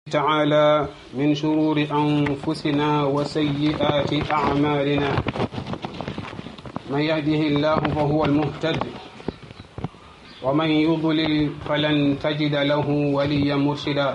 تعالى من شرور أنفسنا وسيئات أعمالنا. من يهده الله فهو المهتد، ومن يضلل فلن تجد له وليا مرشدا.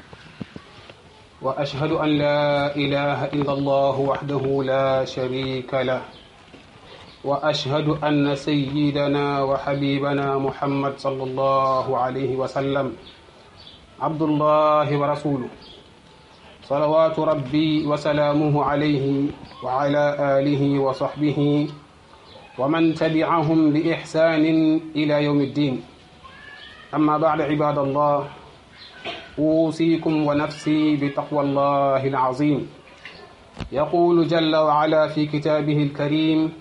وأشهد أن لا إله إلا الله وحده لا شريك له، وأشهد أن سيدنا وحبيبنا محمد صلى الله عليه وسلم عبد الله ورسوله، صلوات ربي وسلامه عليه وعلى آله وصحبه ومن تبعهم بإحسان إلى يوم الدين. أما بعد، عباد الله، أوصيكم ونفسي بتقوى الله العظيم. يقول جل وعلا في كتابه الكريم: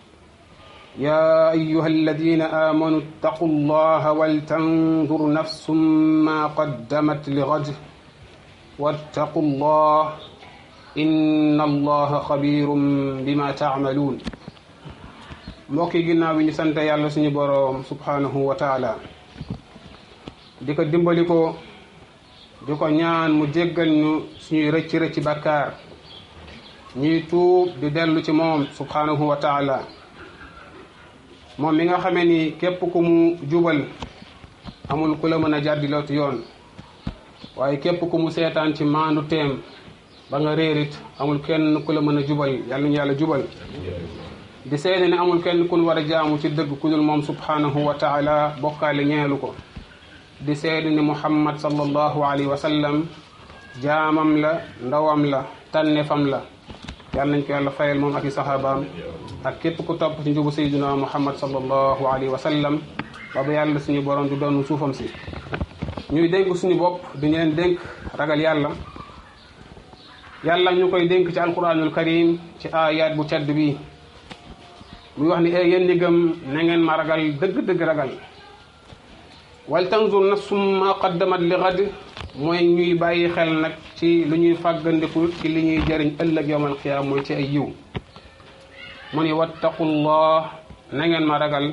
يا أيها الذين آمنوا اتقوا الله ولتنظر نفس ما قدمت لغد واتقوا الله إن الله خبير بما تعملون. mbokki ginnaaw bi ñu sant yàlla suñu boroom subhanahu wa taala, di ko dimbali ko, di ko ñaan mu jéggal ñu suñuy rëcc bàkkaar, ñuy tuub di dellu ci moom subhanahu wa taala, moom mi nga xamee ni képp ku mu jubal amul ku la mën a jàddilootu yoon, waaye képp ku mu seetaan ci maandu teem ba nga réerit amul kenn ku la mën a jubal. yàlla ñu yàlla jubal. di seede ne amul kenn kun war a jaamu ci dëgg ku dul moom subhanahu wa taala, bokkaale ñeelu ko. di seede ne muhammad sallallahu alayhi wa sallam jaamam la, ndawam la, tànneefam la. yàlla nañ ko yàlla fayal moom ak i saxaabaam ak képp ku topp ci njubu sayyidina muhammad sallallahu alayhi wa sallam ba ba yàlla suñu borom du doon suufam si. ñuy dénk suñu bopp di ñu leen dénk ragal yàlla. yàlla ñu koy dénk ci alquranul karim ci ayat bu tedd bi muy wax ni yéen ñi gëm na ngeen ma ragal dëgg-dëgg ragal. wal tanzur nafsum ma qaddamat li ghad, mooy ñuy bàyyi xel nag ci lu ñuy fàggandiku ci li ñuy jëriñ ëllëg yawmal qiyaama, mooy ci ay yiw. mu ni wattaqullah, na ngeen ma ragal.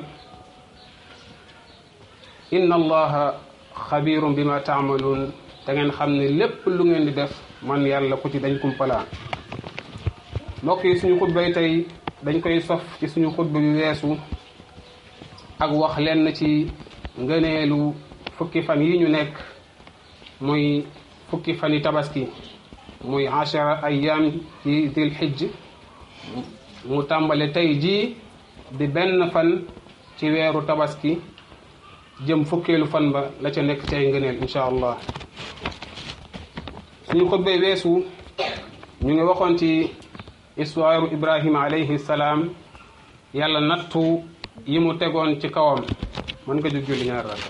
inna allaha xabirum bima taamaluun, te ngeen xam ne lépp lu ngeen di def man yàlla ku ci dañ kumpalaa. mbokk yi, suñu xutbay tey dañ koy sof ci suñu xutba bi weesu ak wax lenn ci ngëneelu fukki fan yi ñu nekk, muy fukki fani tabaski, muy 10 ayyaam ci dil hijj. mu tàmbale tey jii di benn fan ci weeru tabaski jëm fukkeelu fan ba la ca nekk ci ay ngëneel insha allah. suñu xutbay weesu ñu ngi waxoon ci histoire Ibrahima alayhi salaam, yàlla nattu yi mu tegoon ci kawam. mën nga jóg julli ñaar rakka.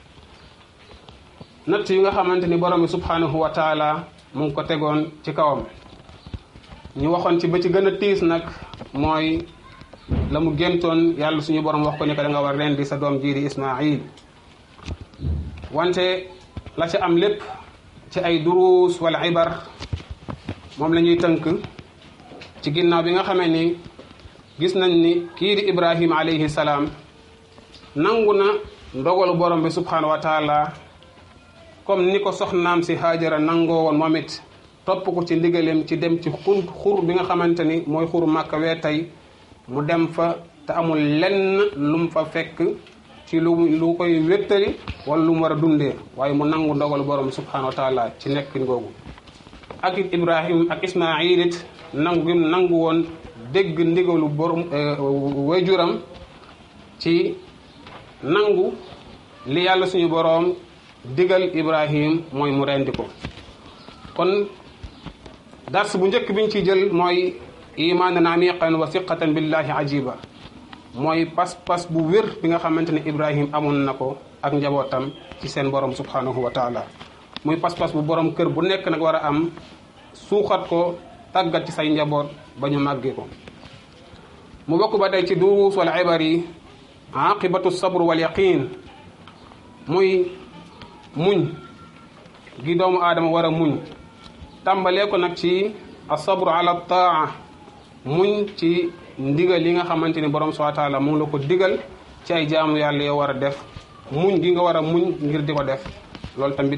natt yi nga xamante ni borom bi subhanahu wa taala mu ngi ko tegoon ci kawam. ñu waxoon ci ba ci gën a tiis nag mooy la mu géntoon, yàlla suñu borom wax ko ni ko da nga war rendi sa doom ji di Ismaayil. wante la ci am lépp ci ay duruus wala ibar moom la ñuy tënk ci ginnaaw bi nga xamee ni gis nañ ni kii di Ibrahima alayhi salaam nangu na ndogalu borom bi subhanahu wa taala, comme ni ko soxnaam si Haajara nangoo woon moom it topp ko ci ndigalem ci dem ci xur bi nga xamante ni mooy xuru Màkka wee tey. mu dem fa te amul lenn lum fa fekk ci lu koy wéttali wala lu mu war a dundee, waaye mu nangu ndogalu borom subhanahu wa taala ci nekkin googu. ak Ibrahim ak Ismaayil it nangu woon dégg ndigalu borom waajuram ci nangu li yàlla suñu boroom digal Ibrahim, mooy mu rendi ko. kon dars bu njëkk biñ ci jël mooy imaanan amiqan wa siqatan billahi ajiba, mooy pas-pas bu wér bi nga xamante ne Ibrahim amoon na ko ak njabootam ci seen borom subhanahu wa taala. muy pas-pas bu borom kër bu nekk nag war a am, suuxat ko, tàggat ci say njaboot ba ñu màggee ko. mu bokk ba tey ci duruus wala ibar yi aqibatu sabr wal yaqin, muy muñ gi doomu aadama war a muñ. tàmbalee ko nag ci asabru ala taa, muñ ci ndigal yi nga xamante ni borom subhanahu wa taala mu ngi la ko digal ci ay jaamu yàlla yoo war a def. muñ gi nga war a muñ ngir di ko def, loolu tamit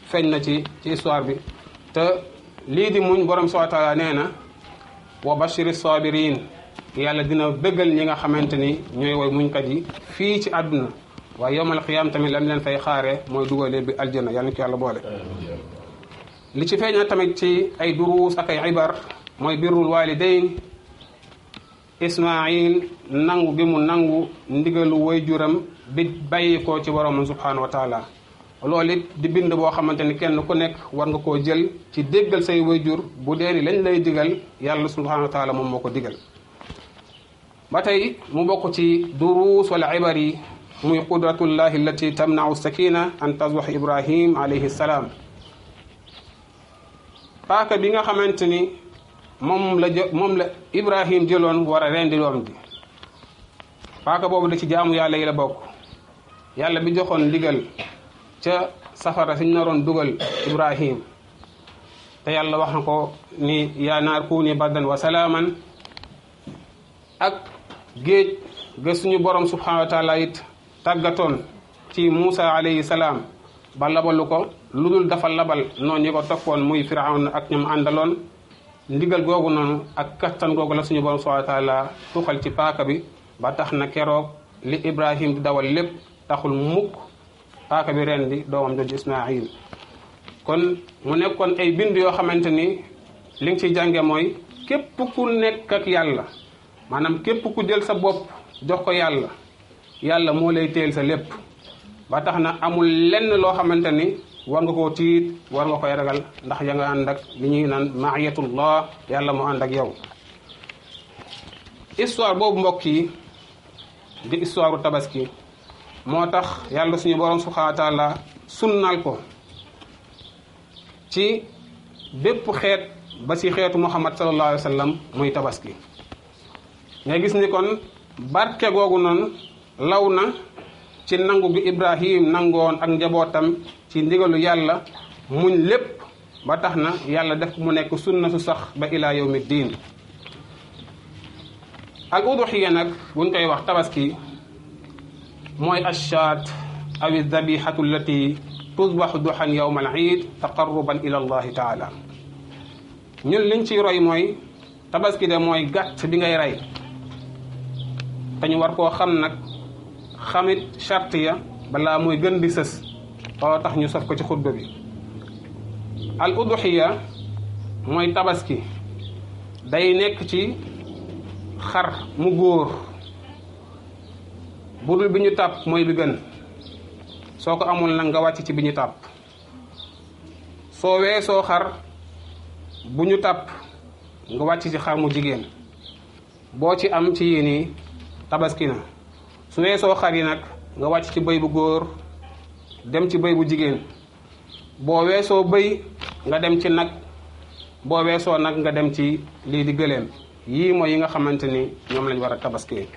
feeñ na ci histoire bi te lii di muñ borom subhanahu wa taala nee na wa bashiri sabirin yàlla dina bëggal ñi nga xamante ni ñooy woy muñkat yi fii ci àdduna waaye yowmal xiyaam tamit lam leen fay xaare mooy dugalee bi aljanna yàlla na ci yàlla boole. li ci feeñ na tamit ci ay duruus ak ay ibar mooy birrul walidayn Ismaayil nangu gi mu nangu ndigalu waajuram bi bàyyi ko ci borom subhanahu wa taala loolu it di bind boo xamante ni kenn ku nekk war nga koo jël ci déggal say waajur bu dee ni lañ lay digal yàlla subhanahu wa taala moom moo ko digal. ba tey mu bokk ci duruus wala ibar yi muy qudratullahi allati tamnau sakina an tasbax Ibrahim alayhi salaam paaka bi nga xamante ni moom la Ibrahim jëloon war a rendi doom ji paaka boobu da ci jaamu yàlla yi la bokk yàlla bi joxoon ndigal ca safara siñ naroon dugal Ibrahim te yàlla wax na ko ni yaa naar kuuni bardan wa salaaman ak géej ga suñu borom subhanahu wa taala it tàggatoon ci Muusa alayhi salaam ba labalu ko lu dul dafa labal noonu ñi ko toppoon muy Firawna ak ñoom àndaloon ndigal googu noonu ak kattan googu la suñu borom subhanahu wa taala tuxal ci paaka bi ba tax na keroog li Ibrahim di dawal lépp taxul mukk paaka bi ren di doomam jooju Ismaayil kon mu nekkoon ay bind yoo xamante ni li nga ciy jànge mooy képp ku nekk ak yàlla maanaam képp ku jël sa bopp jox ko yàlla yàlla moo lay téel sa lépp ba tax na amul lenn loo xamante ni war nga koo tiit war nga koy ragal ndax ya nga ànd ak li ñuy naan maayatullah yàlla mu ànd ak yow. histoire boobu mbokk yi di histoire tabaski moo tax yàlla suñu borom subhanahu wa taala sunnal ko ci bépp xeet ba ci xeetu Muhammad sallallahu alayhi wa sallam muy tabaski nga gis ni kon barke googu noonu law na ci nangu gi Ibrahim nangoon ak njabootam ci ndigalu yàlla muñ lépp ba tax na yàlla def mu nekk sunna su sax ba ila yawmi diin. al uduxiya nag buñ koy wax tabaski mooy ashaat aw dabihatu allati tusbaxu duxan yawma al iid taqarruban ila allahi taala ñun liñ ciy roy mooy tabaski de mooy gàtt bi ngay rey te ñu war koo xam nag xamit charte ya balaa muy gën di sës loolu tax ñu sof ko ci xutba bi. al uduxiya mooy tabaski day nekk ci xar mu góor budul bi ñu tàpp mooy bi gën soo ko amul nag nga wàcc ci bi ñu tàpp soo weesoo xar bu ñu tàpp nga wàcc ci xar mu jigéen boo ci am ci yéen tabaski na su weesoo xar yi nag nga wàcc ci bëy bu góor dem ci bëy bu jigéen boo weesoo bëy nga dem ci nag boo weesoo nag nga dem ci lii di gëléem yii mooy yi nga xamante ni ñoom lañ war a tabaski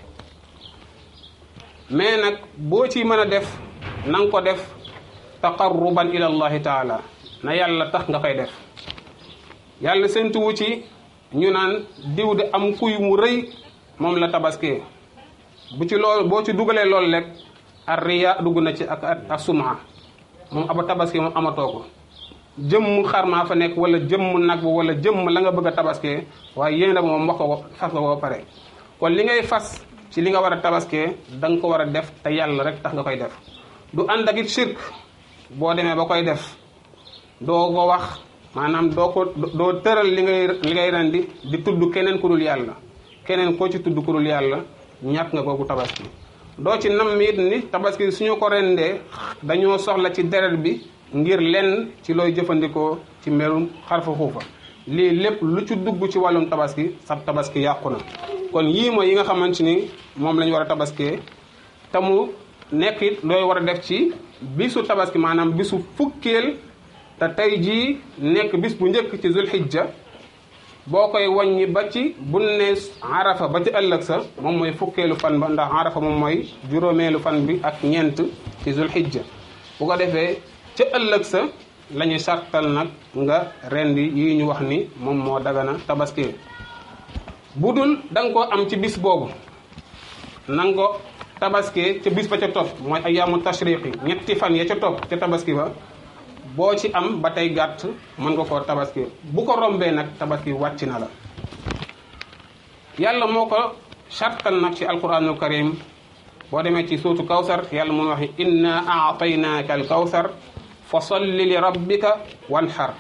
mais nag boo ci mën a def na nga ko def taqarruban ila allahi taala na yàlla tax nga koy def yàlla séntuwu ci ñu naan diw de am kuy mu rëy moom la tabaski bu ci loolu boo ci dugalee loolu rek ar riya dugg na ci ak suma moom aba tabaski moom amatoo ko jëmm xar maa fa nekk wala jëmm nag bu wala jëmm la nga bëgg a tabaskee waaye yéen a moom wax ko fas nga ko ba pare kon li ngay fas ci li nga war a tabaskee da nga ko war a def te yàlla rek tax nga koy def du ànd ak it shirk boo demee ba koy def doo ko wax maanaam doo tëral li ngay rendi di tudd keneen ku dul yàlla keneen koo ci tudd ku dul yàlla ñàkk nga kooku tabaski doo ci nam it ni tabaski suñu ko rendee dañoo soxla ci deret bi ngir lenn ci looy jëfandikoo ci mbirum xarfa xuufa lii lépp lu ci dugg ci wàllum tabaski sab tabaski yàqu na kon yii mooy yi nga xamante ni moom la ñu war a tabaskee te mu nekk it looy war a def ci bisu tabaski maanaam bisu fukkeel te tey jii nekk bis bu njëkk ci zulhijja boo koy wàññi ba ci bu ne arafa ba ci ëllëg sa moom mooy fukkeelu fan ba ndax arafa moom mooy juróomeelu fan bi ak ñeent ci zulhijja bu ko defee ca ëllëg sa la ñuy sartal nag nga rendi yi ñu wax ni moom moo dagana tabaski bu dul da nga ko am ci bis boobu na nga ko tabaski ca bis ba ca topp mooy ayaamu tashriqi ñetti fan ya ca topp ca tabaski ba boo ci am ba tey gàtt mën nga koo tabaski bu ko rombee nag tabaski wàcc na la. yàlla moo ko sartal nag ci alquranul karim boo demee ci suutu kawsar yàlla mun wax inna aataynaaka al kawsar fa salli li rabbika wanxar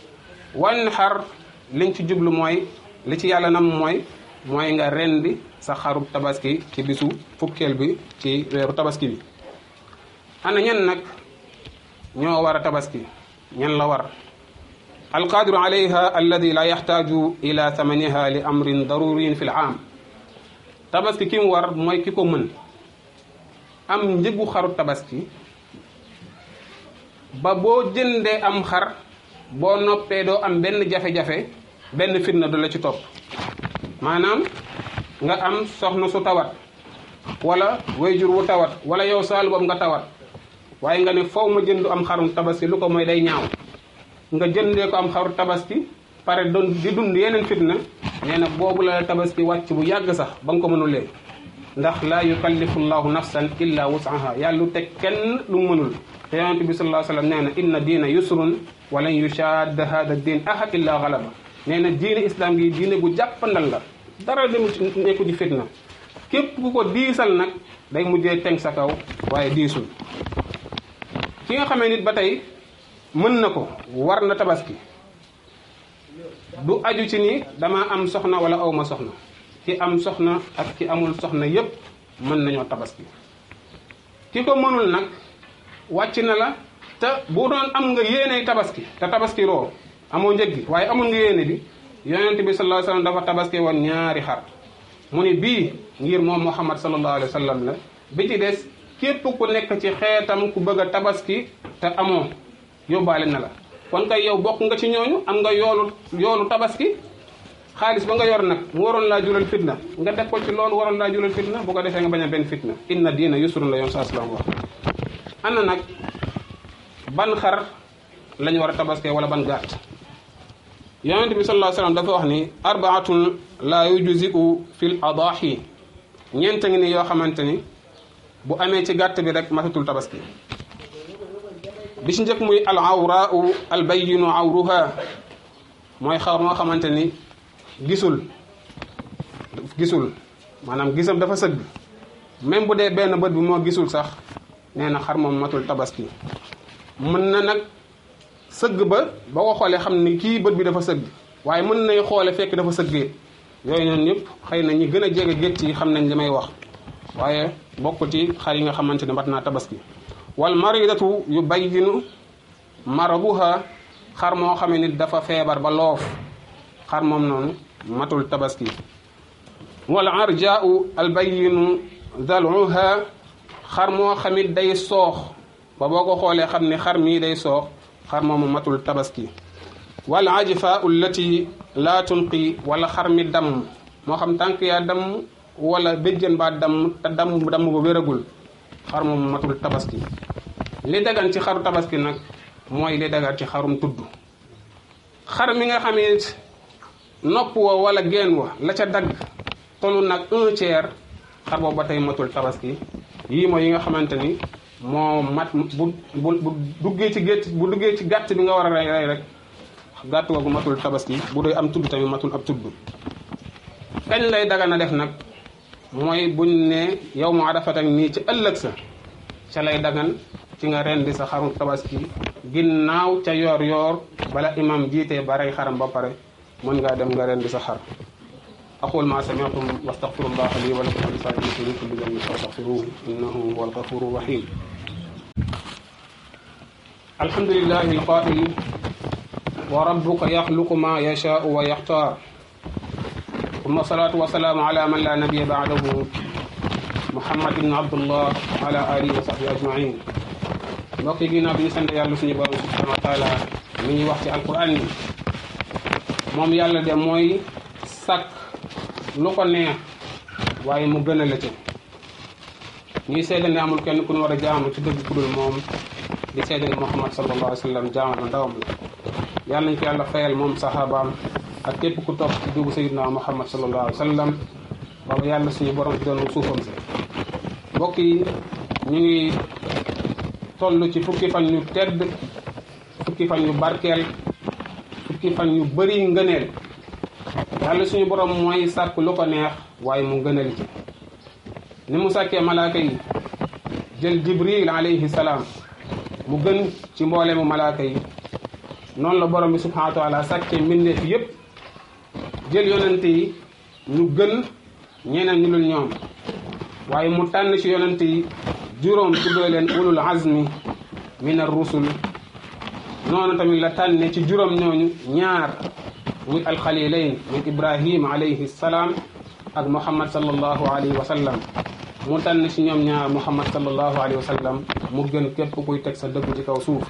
liñ ci jublu mooy li ci yàlla nam mooy nga rendi sa xarub tabaski ci bisu fukkeel bi ci weeru tabaski bi. ana ñan nag ñoo war a tabaski ñan la war? alqadiru alayha alladi la yaxtaaju ila thamaniha li amrin daruriyin fi l aam. tabaski ki mu war mooy ki ko mën am njëgu xaru tabaski ba boo jëndee am xar boo noppee doo am benn jafe-jafe benn fitna du la ci topp. maanaam nga am soxna su tawat wala wayjur wu tawat wala yow saal boobu nga tawat waaye nga ne faw ma jëndu am xarum tabaski lu ko mooy day ñaaw nga jëndee ko am xaru tabaski pare doon di dund yeneen fitna nee na boobu la tabaski wàcc bu yàgg sax ba nga ko mënulee. ndax laa yukallifu llahu nafsan illa wusaha yàlla lu teg kenn lu mënul te yonent bi sallallahu alayhi wa sallam nee na inna diina yusrun walan yushadda hada diin ahad illa galaba. nee na diine islam gi diine gu jàppandal la dara dem nekku ci fitna képp ku ko diisal nag day mujjee teng sa kaw waaye diisul. ki nga xamee nit ba tey mën na ko war na tabaski du aju ci ni dama am soxna wala awma soxna. ki am soxna ak ki amul soxna yépp mën nañoo tabaski. ki ko mënul nag wàcc na la te bu doon am nga yéeney tabaski te tabaski roo amoo njëg gi waaye amul nga yéene bi yonent bi sallallahu alayhi wasallam dafa tabaski woon ñaari xar mu ni bii ngir moom Muhammad sallallahu alayhi wasallam la bi ci des képp ku nekk ci xeetam ku bëgg a tabaski te amoo yóbbaale na la. kon kay yow bokk nga ci ñooñu am nga yoolu tabaski. xaalis ba nga yor nag mu waroon laa jural fitna nga def ko ci loolu waroon laa jural fitna bu ko defee nga bañ a benn fitna. inna diina yusrun la yoon saa salaam wax. ana nag ban xar lañu war a tabaskee wala ban gàtt? yonent bi sallallahu alayhi wasallam dafa wax ni arbaatun la yujzi'u fil adahi ñeent ngi ni yoo xamante ni bu amee ci gàtt bi rek matatul tabaski. bi ci njëkk muy al awraau al bayyinu awruha mooy xar moo xamante ni gisul maanaam gisam dafa sëgg même bu dee benn bët bi moo gisul sax nee na xar moom matul tabaski. mën na nag sëgg ba boo ko xoolee xam ni kii bët bi dafa sëgg waaye mën nay xoole fekk dafa sëggee yooyu noonu yëpp xëy na ñi gën a jege gétt yi xam nañ li may wax waaye bokk ci xar yi nga xamante ne mat naa tabaski. wal maridatu yu bayyinu marabuha xar moo xam ne dafa feebar ba loof xar moom noonu matul tabaski. wal arjaau al bayyinu daluha xar moo xamit day soox ba boo ko xoolee xam ne xar mii day soox xar moomu matul tabaski. wal ajfa allati la tunqi wala xar mi damm moo xam tànk yaa damm wala béjjën baa damm te damm ba wéragul xar moomu matul tabaski. li dagan ci xaru tabaski nag mooy li dagan ci xarum tudd. xar mi nga xamee nopp wa wala geen wa la ca dagg tollu nag 1/3 xar boobu ba tey matul tabaski. yii mooy yi nga xamante ni moo mat bu duggee ci gàtt bi nga war a rey rek gàtt googu matul tabaski. bu dee am tudd tamit matul ab tudd. kañ lay dagan a def nag mooy buñ ne yow mu arafat ak nii ci ëllëg sa ca lay dagan ci nga rendi sa xarum tabaski ginnaaw ca yoor bala imam jiitee ba rey xaram ba pare mën ngaa dem nga rendi sa xar. aqul ma sami'tum wastaghfirullaha li wa lakum wa lisa'iril muslimin kulli dhanbin fastaghfiruhu innahu huwal ghafurur rahim. alhamdulillahi alqa'il wa rabbuka yakhluqu ma yasha'u wa yakhtar. thumma salatu wa salamu ala man la nabiyya ba'dahu Muhammad ibn Abdullah wa ala alihi wa sahbihi ajma'in. mbokk yi ginnaaw bi ñu sant yàlla suñu borom subhanahu wa taala mi ñuy wax ci alquran ni moom yàlla de mooy sàkk lu ko neex waaye mu gën a la ca. ñuy seede ne amul kenn ku ñu war a jaamu ci dëgg ku dul moom di seede ne Muhammad sallallahu alayhi wa sallam jaamam ndawam la. yàlla nañ ko yàlla fayal moom saxaabaam ak képp ku topp ci dugg sayyidina Muhammad sallallahu alayhi wa sallam boobu yàlla suñu borom ci doon suufam si. mbokk yi ñu ngi toll ci fukki fan yu tedd fukki fan yu barkeel fukki fan yu bëri ngëneel yàlla suñu borom mooy sàkk lu ko neex waaye mu ngëneel ci ni mu sàkkee malaaka yi jël jibril alayhi salaam mu gën ci mboole mu malaaka yi noonu la borom bi subhanahu wa taala sàkkee mbindeef yépp jël yonente yi ñu gën ñeneen ñu dul ñoom waaye mu tànn ci yonente yi juróom tuddee leen ulul azmi min ar-rusul noonu tamit la tànne ci juróom ñooñu ñaar muy alxalilayn min ibrahim alayhi salaam ak muhammad sallallahu alayhi wa sallam mu tànn ci ñoom ñaar muhammad sallallahu alayhi wa sallam mu gën képp kuy teg sa dëgg ci kaw suuf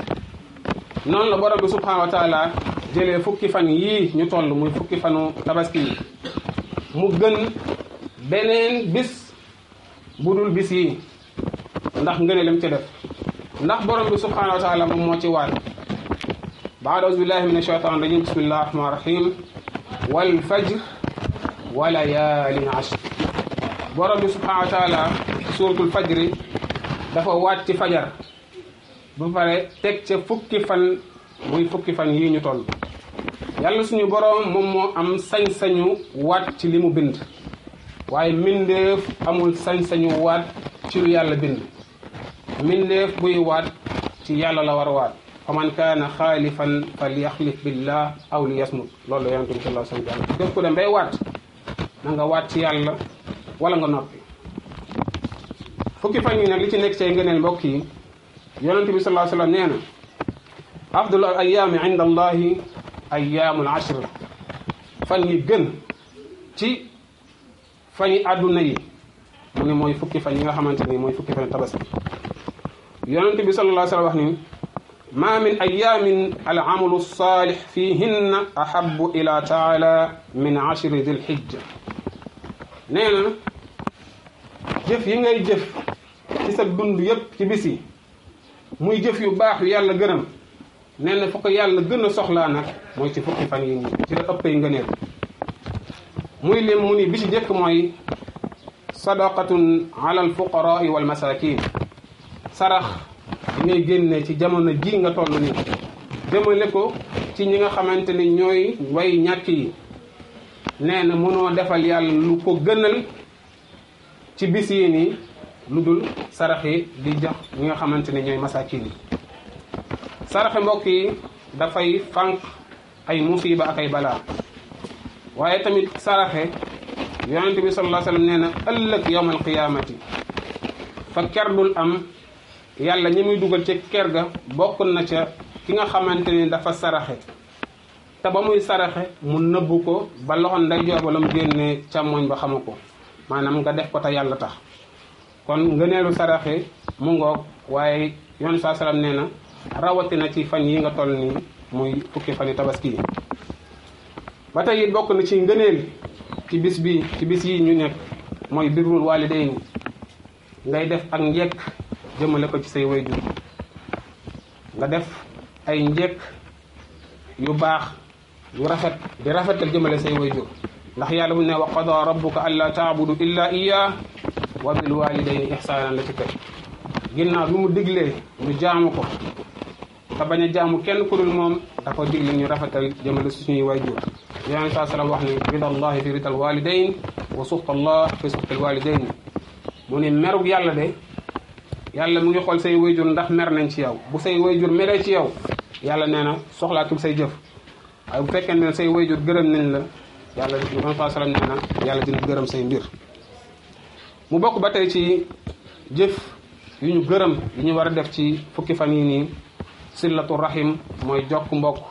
noonu la borom bi subhanahu wa taala jëlee fukki fan yii ñu toll muy fukki fanu tabaski yi mu gën beneen bis bu dul bis yi ndax ngëneelam ci def ndax borom bi subhanahu wa taala moom moo ci waat baad auzu billahi min ashaytan rajim bismillahi rahmani rahim wal fajr wa layaalin ashr borom bi subhanahu wa taala suratul fajri dafa waat ci fajar ba pare teg ca fukki fan muy fukki fan yii ñu toll yàlla suñu borom moom moo am sañ-sañu waat ci li mu bind waaye mbindeef amul sañ-sañu waat ci lu yàlla bind mbindeef buy waat ci yàlla la war a waat fa man kaana xaalifan falyaxlif billah aw liyasmut loolu la yonente bi sallallahu alayhi wa sallam def ko dem bay waat na nga waat ci yàlla wala nga noppi fukki fan yi nag li ci nekk cay ngëneel mbokk yi yonente bi sallallahu alayhi wa sallam nee na afdalu al ayaami inda allahi ayaamul ashr fan yi gën ci fan yi àdduna yi mu ne mooy fukki fan yi nga xamante ni mooy fukki fan tabaski yonente bi sallallahu alayhi wa sallam wax ni ma min ayamin al amalu salih fihinna ahabu ila taala min ashri dil hijja nee na jëf yi ngay jëf ci sa dund yépp ci bis yi muy jëf yu baax yu yàlla gërëm nee na fu ko yàlla gën a soxlaa nag mooy ci fukki fan yi ci la ëppay ngëneel muy lim mu ni bi ci jëkk mooy sadaqatun ala al fuqaraa wal masakin sarax yi ngay génne ci jamono ji nga toll nii jëmale ko ci ñi nga xamante ni ñooy way ñàkk yi nee na mënoo defal yàlla lu ko gënal ci bis yi nii lu dul sarax yi di jox ñi nga xamante ni ñooy masakin yi saraxe mbokk yi dafay fànq ay musiba ak ay balaa waaye tamit saraxe yonente bi sallallahu alayhi wa sallam nee na ëllëg yawmal qiyaamati fa ker dul am yàlla ñi muy dugal ci ker ga bokk na ca ki nga xamante ni dafa saraxe te ba muy saraxe mu nëbbu ko ba loxo ndeyjoor ba la mu génnee càmmoñ ba xamu ko maanaam nga def ko te yàlla tax kon ngëneelu saraxe mu ngoog waaye yoon saa salaam nee na rawatina ci fan yi nga toll nii muy fukki fan yi tabaski yi ba tey it bokk na ci ngëneel ci bis bi ci bis yi ñu nekk mooy birrul waalidayni ngay def ak njekk jëmale ko ci say wayjur nga def ay njekk yu baax yu rafet di rafetal jëmale say wayjur ndax yàlla bu ne wa qada rabbuka alla taabudu illa iya wa bil walidayni ihsanan la ci kër ginnaaw bi mu diglee ñu jaamu ko te bañ a jaamu kenn ku dul moom da ko digle ñu rafetal jëmale suñuy wayjur yonent saa salaam wax ni ridallahi fi ridal walidayn wa suxtallah fi suxtal walidayn mu ni merug yàlla de yàlla mu ngi xool say wayjur ndax mer nañ ci yow bu say wayjur meree ci yow yàlla nee na soxlaatul say jëf waaye bu fekkee ne say wayjur gërëm nañ la yàlla yonent saa salaam nee na yàlla dina gërëm say mbir mu bokk ba tey ci jëf yu ñu gërëm yu ñu war a def ci fukki fan yi nii sillatu rahim mooy jokk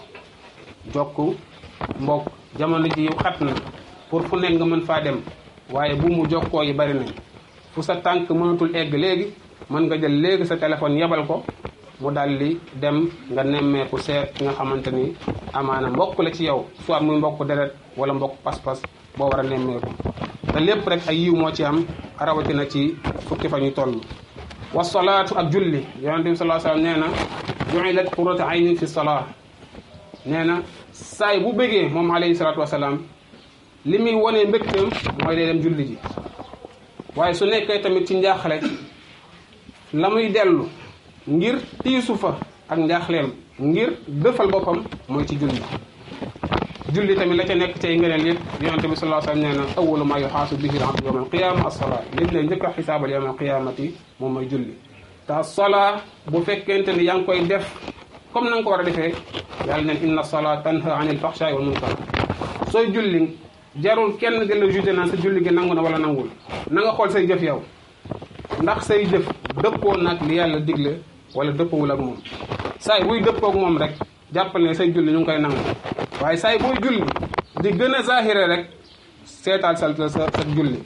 mbokk jamono ji xat na pour fu nekk nga mën faa dem waaye bu mu jokkoo yi bari nañ fu sa tànk mënatul egg léegi mën nga jël léegi sa téléphone yebal ko mu daldi dem nga nemmeeku seet ki nga xamante ni amaana mbokk la ci yow soit muy mbokk deret wala mbokk pas-pas boo war a nemmeeku te lépp rek ay yiw moo ci am rawatina ci fukki fan yu toll wasalaatu ak julli yonente bi sallallahu alayhi wasallam nee na ju'ilat qurratu ayni fi salat nee na saay bu bëggee moom alayhi salaatu wasalaam li muy wonee mbégteem mooy day dem julli ji waaye su nekkee tamit ci njaaxle la muy dellu ngir tiisu fa ak njaaxleem ngir dëfal boppam mooy ci julli tamit la ca nekk cay ngëneel yëpp yonente bi sallallahu alayhi wa sallam nee na awwalu ma yuxaasu bihi al-abdu yawma al-qiyaama as-salaa liñ lay njëkk a xisaabal yawma al-qiyaamati moom mooy julli te as-salaa bu fekkente ni yaa ngi koy def comme na nga ko war a defee yàlla neen inna as-salaa tanha anil fahshaa'i wal munkar sooy julli jarul kenn di la jugé naan sa julli gi nangu na wala nangul na nga xool say jëf yow ndax say jëf dëppoo nag li yàlla digle wala dëppoowul ak moom saay buy dëppoo ak moom rek jàppal ne say julli ñu ngi koy nangu waaye saay buy julli di gën a zahire rek seetaal sa julli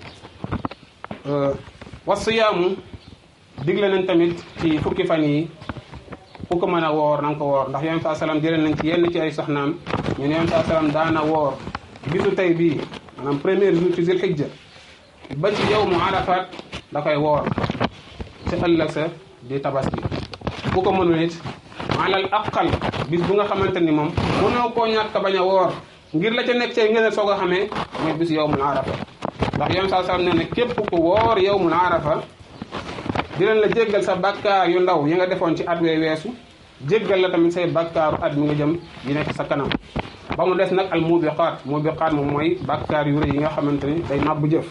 wasiyaamu digle nañ tamit ci fukki fan yi ku ko mën a woor na nga ko woor ndax yonent saa salaam jëlee nañ ci yenn ci ay soxnaam ñu ne yonent saa salaam daana woor bisu tey bii maanaam premier jour ci zilhijja ba ci yawmu arafat da koy woor ci ëllëg sa di tabaski ku ko mënul it alal aqal bis bu nga xamante ni moom mënoo koo ñàkk bañ a woor ngir la ca nekk cay ngeen soo ko xamee mooy bis yawmul arafa ndax yoon saa sallam nee na képp ku woor yawmul arafa dinañ la jéggal sa bàkkaar yu ndaw yi nga defoon ci at wee weesu jéggal la tamit say bàkkaaru at mi nga jëm yi nekk sa kanam ba mu des nag al mubiqaat moom mooy bàkkaar yu rëy yi nga xamante ni day màbbu jëf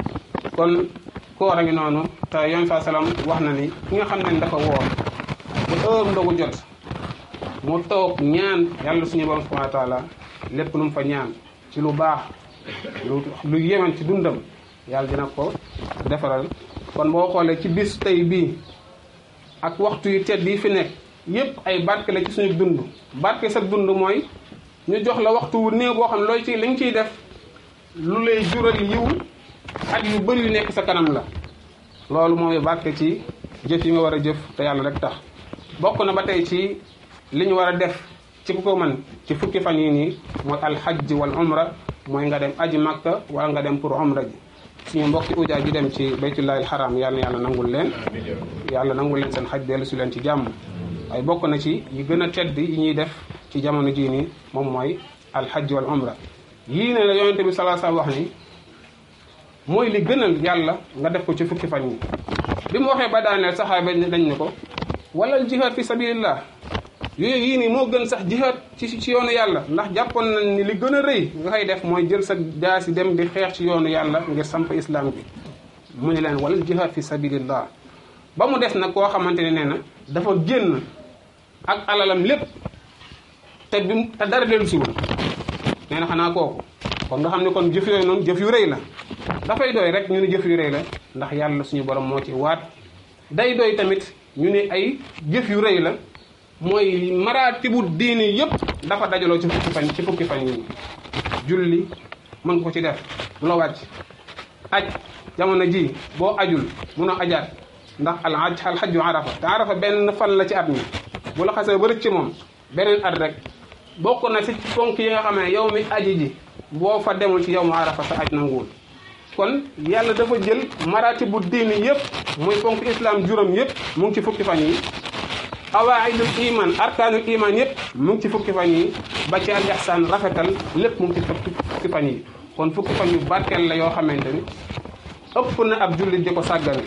kon koor a ngi noonu te yoon saa sallam wax na ni ki nga xam ne dafa woor ba heure ndogu jot mu toog ñaan yàlla suñu borom subhanahu wa taala lépp lu mu fa ñaan ci lu baax lu yemen ci dundam yàlla dina ko defaral kon boo xoolee ci bis tey bii ak waxtu yu tedd yi fi nekk yépp ay barke la ci suñu dund barke sa dund mooy ñu jox la waxtu wu néew boo xam ne looy ci li nga ciy def lu lay jural yiw at yu bëri yu nekk sa kanam la loolu mooy barke ci jëf yi nga war a jëf te yàlla rek tax bokk na ba tey ci li ñu war a def ci ku ko mën ci fukki fan yi nii mooy alxajj wal umra mooy nga dem aji makka wala nga dem pour umra ji suñu mbokki ujaay ji dem ci baytullahi alxaram yàlla na yàlla nangul leen yàlla nangul leen seen xaj dellu si leen ci jàmm waaye bokk na ci yi gën a tedd yi ñuy def ci jamono jii nii moom mooy alxajj wal umra yii ne la yonente bi sallallahu alayhi wasallam wax ni mooy li gënal yàlla nga def ko ci fukki fan yi bi mu waxee ba daaneel saxaaba dañ ne ko wala jihaad fi sabilillah yooyu yii nii moo gën sax jihaad ci yoonu yàlla ndax jàppoon nañ ni li gën a rëy nga koy def mooy jël sa jaasi dem di xeex ci yoonu yàlla ngir samp islam bi mu ne leen wala jihaad fi sabilillah ba mu des nag koo xamante ne nee na dafa génn ak alalam lépp te dara dellu siwul nee na xanaa kooku kon nga xam ne kon jëf yooyu noonu jëf yu rëy la dafay doy rek ñu ne jëf yu rëy la ndax yàlla suñu borom moo ci waat day doy tamit ñu ne ay jëf yu rëy la mooy maraatibu diini yëpp dafa dajaloo ci fukki fan yi julli mën ko ci def du la wàcc aj jamono ji boo ajul mun a ajaat ndax alxajju arafa te arafa benn fan la ci at mi bu la xasee ba rëcc ci moom beneen at rek bokk na ci ponk yi nga xam ne yow mi aji ji boo fa demul ci yow mu arafa sa aj nanguwul kon yàlla dafa jël maratibu diini yëpp muy ponk islam juróom yëpp mu ngi ci fukki fan yi awaidul iman arkaanul iman yëpp mu ngi ci fukki fan yi ba ci al ihsaan rafetal lépp mu ngi ci fukki fan yi kon fukki fan yu barkeel la yoo xamante ni ëpp na ab jullit di ko sàggane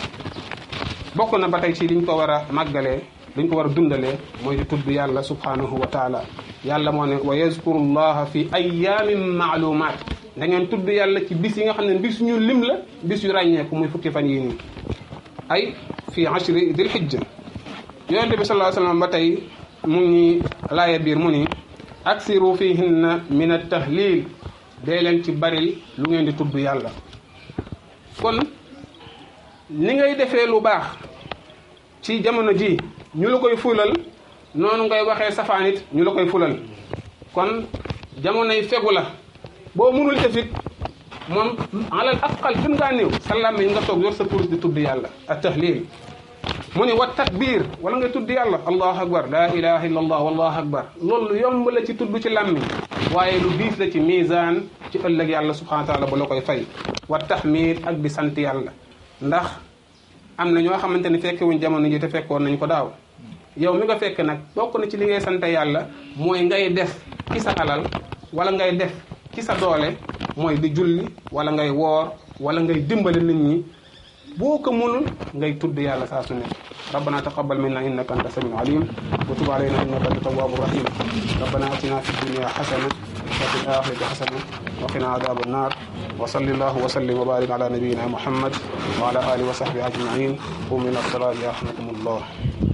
bokk na ba tey ci liñ ko war a màggalee liñ ko war a dundalee mooy di tudd yàlla subhanahu wa taala yàlla moo ne wa yazkurullaha fi ayaamin maalumaat da ngeen tudd yàlla ci bis yi nga xam ne bis ñu lim la bis yu ràññeeku muy fukki fan yii nii ay fi ashri dil hijja yonente bi sallallahu alayhi wasallam ba tey mu ngi laaya biir mu ni aksiru fihinna min at-tahlil dee leen ci baril lu ngeen di tudd yàlla kon ni ngay defee lu baax ci jamono ji ñu la koy fulal noonu ngay waxee safaanit ñu la koy fulal kon jamonoy fegu la boo mënul defit moom alal aqal gën ngaa néew sa làmmiñ nga toog yor sa kurus di tudd yàlla at tahlil mu ni wa takbir wala ngay tudd yàlla allahu akbar la ilaha illa allah wallahu akbar loolu yomb la ci tudd ci làmmiñ waaye lu diis la ci misaan ci ëllëg yàlla subhanahu wa taala ba la koy fay wa tahmid ak di sant yàlla ndax am na ñoo xamante ne fekke wuñ jamono ji te fekkoon nañ ko daaw yow mi nga fekk nag bokk na ci li ngay sant yàlla mooy ngay def ci sa alal wala ngay def ci sa doole mooy di julli wala ngay woor wala ngay dimbali nit ñi boo ko mënul ngay tudd yàlla saa su nekk rabbana taqabbal minna innaka anta samiul alim wa tub alayna innaka anta tawwabur rahim rabbana atina fid dunya hasana wa fil akhirati hasana wa qina adhaban nar wa sallallahu wa sallim wa barik ala nabiyyina muhammad wa ala alihi wa sahbihi ajma'in qum ila salati yarhamukumullah